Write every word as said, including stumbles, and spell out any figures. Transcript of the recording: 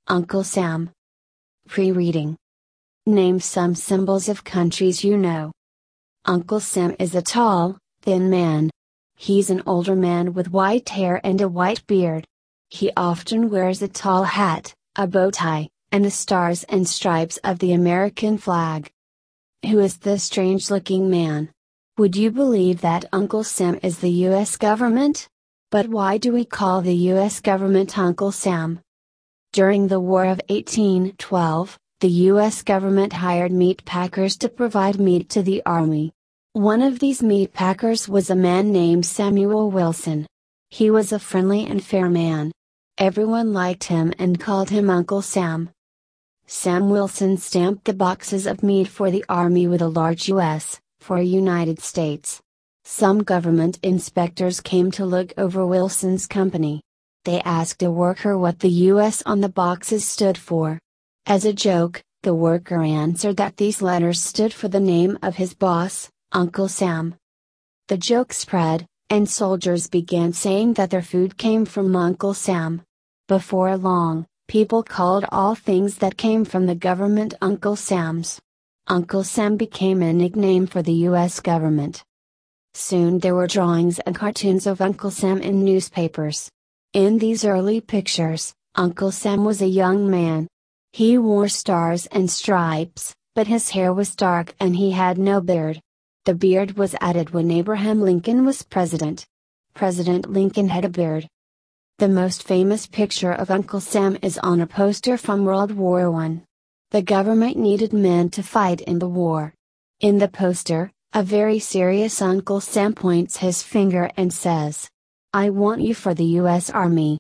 Uncle Sam. Pre-reading. Name some symbols of countries you know. Uncle Sam is a tall, thin man. He's an older man with white hair and a white beard. He often wears a tall hat, a bow tie, and the stars and stripes of the American flag. Who is this strange-looking man? Would you believe that Uncle Sam is the U S government? But why do we call the U S government Uncle Sam? During the War of eighteen twelve, the U S government hired meat packers to provide meat to the army. One of these meat packers was a man named Samuel Wilson. He was a friendly and fair man. Everyone liked him and called him Uncle Sam. Sam Wilson stamped the boxes of meat for the army with a large U S for United States. Some government inspectors came to look over Wilson's company. They asked a worker what the U S on the boxes stood for. As a joke, the worker answered that these letters stood for the name of his boss, Uncle Sam. The joke spread, and soldiers began saying that their food came from Uncle Sam. Before long, people called all things that came from the government Uncle Sam's. Uncle Sam became a nickname for the U S government. Soon there were drawings and cartoons of Uncle Sam in newspapers. In these early pictures, Uncle Sam was a young man. He wore stars and stripes, but his hair was dark and he had no beard. The beard was added when Abraham Lincoln was president. President Lincoln had a beard. The most famous picture of Uncle Sam is on a poster from World War One. The government needed men to fight in the war. In the poster, a very serious Uncle Sam points his finger and says, "I want you for the U S Army."